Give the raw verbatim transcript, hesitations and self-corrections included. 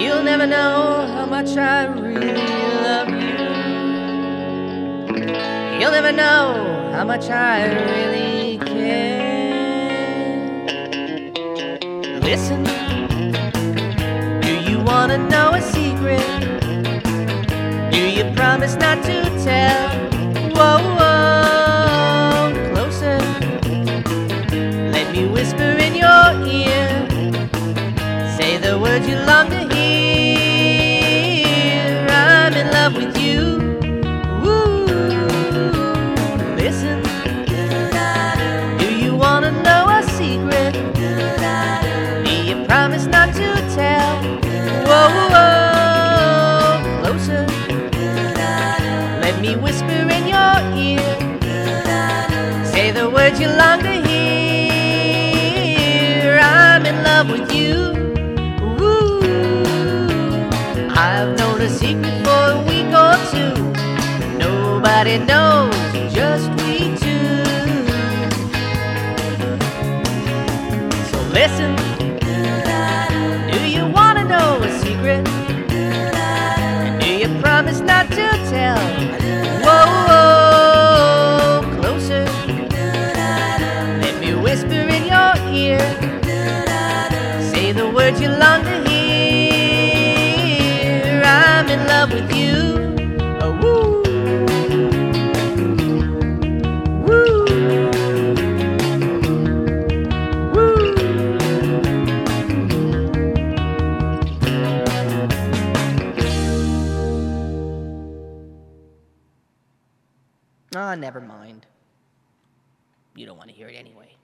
You'll never know how much I really love you. You'll never know how much I really care. Listen, do you wanna know a secret? Do you promise not to tell? Whoa, whoa, closer. Let me whisper in your ear. Say the words you long to hear. I'm in love with you. Woo. Listen. Do you wanna know a secret? Do you promise not to tell? Whoa, whoa, closer. Let me whisper in your ear. Say the words you long to hear. I'm in love with you. I've known a secret for a week or two. Nobody knows, just we two. So listen, do you wanna know a secret? Do you promise not to tell? Whoa, whoa, closer. Let me whisper in your ear. Say the words you long to hear. I'm in love with you. Oh, woo. Woo. Woo. Ah, never mind. You don't want to hear it anyway.